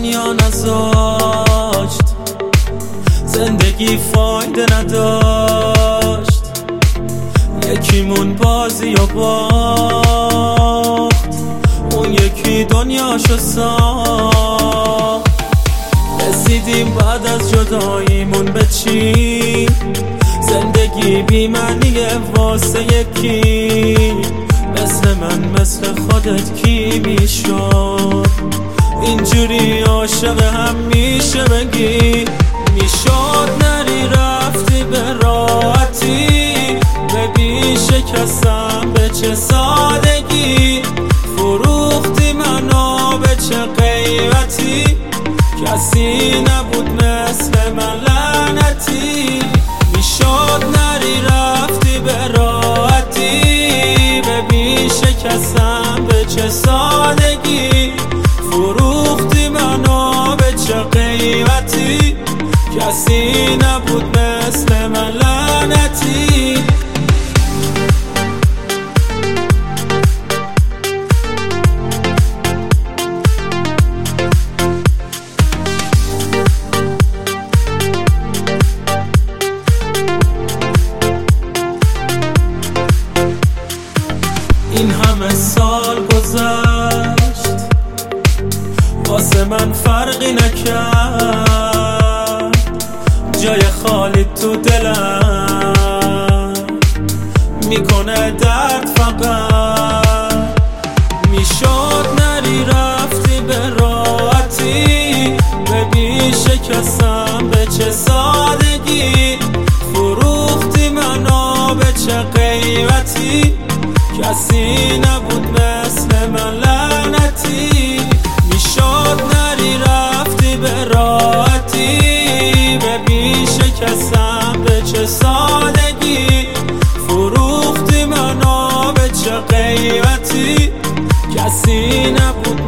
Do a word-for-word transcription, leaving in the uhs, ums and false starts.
دنیا نذاشت، زندگی فایده نداشت، یکیمون بازی و باخت، اون یکی دنیاشو ساخت. رسیدیم بعد از جداییمون به چی؟ زندگی بی معنیه واسه یکی. مثل من مثل خودت کی میشد اینجوری عاشق هم میشه بگی؟ میشد نری رفتی به راحتی، ببین شکستم به چه سادگی، فروختی منو به چه قیمتی، کسی نبود مثل من لعنتی. میشد نری رفتی به راحتی، ببین شکستم به چه سادگی، فروختی منو به چه قیمتی، کسی نبود مثل من لعنتی. این همه سال گذشت واسه من فرقی نکرد، جای خالی تو دلم میکنه درد فقط. میشد نری رفتی به راحتی، ببین شکستم به چه سادگی، فروختی منو به چه قیمتی، کسی نبود مثل من لعنتی. میشد نری رفتی به راحتی، ببین شکستم به چه سادگی، فروختی منو به چه قیمتی، کسی نبود